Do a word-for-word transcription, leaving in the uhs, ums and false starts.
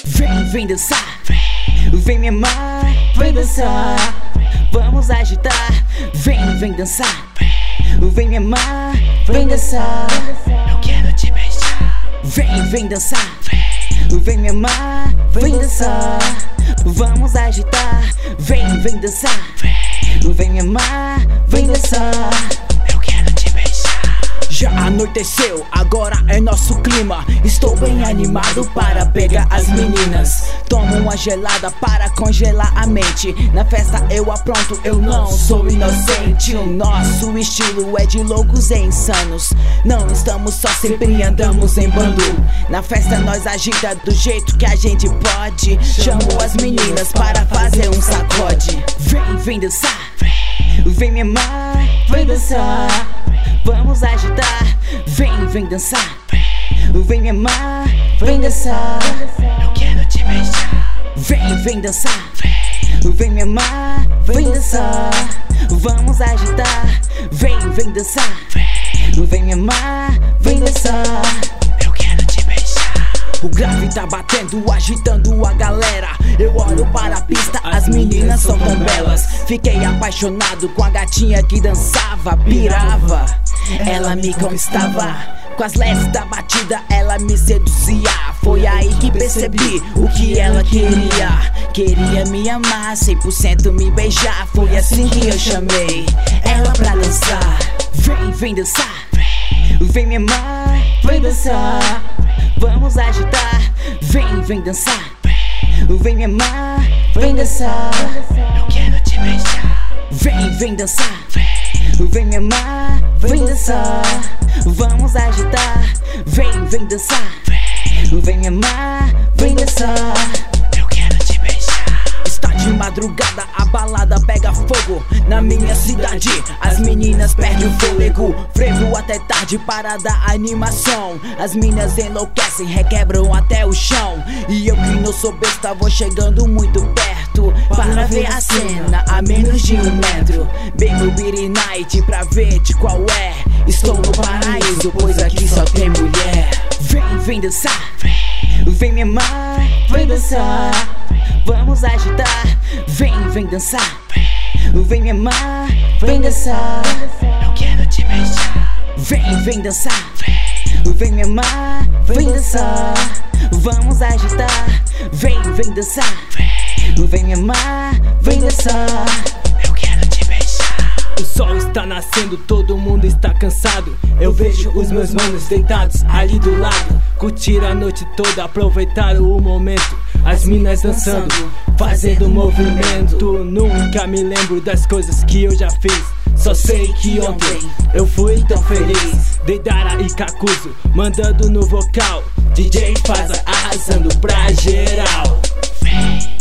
Vem, vem dançar, vem me amar, vem dançar, vamos agitar. Vem, vem dançar, vem me amar, vem dançar, eu quero te beijar. Vem, vem dançar, vem me amar, vem dançar, vamos agitar. Vem, vem dançar, vem me amar, vem dançar, eu quero te beijar. Já anoiteceu, agora é nosso clima. Estou bem animado para pegar as meninas. Tomo uma gelada para congelar a mente. Na festa eu apronto, eu não sou inocente. O nosso estilo é de loucos e insanos. Não estamos só, sempre andamos em bando. Na festa nós agita do jeito que a gente pode. Chamo as meninas para fazer um sacode. Vem, vem dançar, vem me amar, vem dançar, vamos agitar. Vem, vem dançar, vem me amar, vem dançar, eu quero te beijar. Vem, vem dançar, vem me amar, vem dançar, vamos agitar. Vem, vem dançar, vem me amar, vem dançar, eu quero te beijar. O grave tá batendo, agitando a galera. Eu olho para a pista, as meninas são tão belas. Fiquei apaixonado com a gatinha que dançava, pirava. Ela me conquistava, com as leves da batida ela me seduzia. Foi aí que percebi o que ela queria. Queria me amar, cem por cento me beijar. Foi assim que eu chamei ela pra dançar. Vem, vem dançar, vem me amar, vem dançar, vamos agitar. Vem, vem dançar, vem me amar, vem dançar, eu quero te beijar. Vem, vem dançar, vem me amar, vem dançar, vamos agitar. Vem, vem dançar, vem me amar, vem dançar, eu quero te beijar. Está de madrugada, a balada pega fogo. Na minha cidade, as meninas perdem o fôlego. Frevo até tarde para dar animação. As minas enlouquecem, requebram até o chão. E eu que não sou besta, vou chegando muito perto para ver a cena a menos de um metro. Bebo Beer Night pra ver de qual é. Estou no paraíso, pois aqui só tem mulher. Vem, vem dançar, vem me amar, vem dançar, vamos agitar. Vem, vem dançar, vem me amar, vem dançar, eu quero te beijar. Vem, vem dançar, vem me amar, vem dançar, vamos agitar. Vem, vem dançar, vem me amar, vem dançar, eu quero te beijar. O sol está nascendo, todo mundo está cansado. Eu vejo os meus manos deitados ali do lado. Curtir a noite toda, aproveitar o momento. As minas dançando, fazendo movimento. Nunca me lembro das coisas que eu já fiz. Só sei que ontem eu fui tão feliz. Deidara e Cacuzo, mandando no vocal. D J Faza arrasando pra geral. Vem.